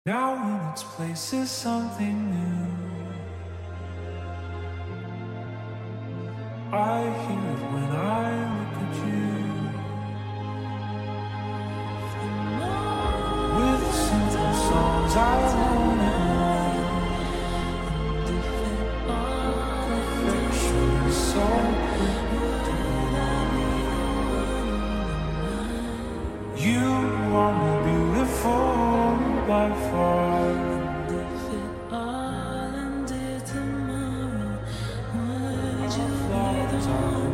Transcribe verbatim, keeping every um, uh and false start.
Now in its place is something new. I hear it when I look at you. With simple songs I wanna know. Perfection is so quick to you are more beautiful by far. Our flowers are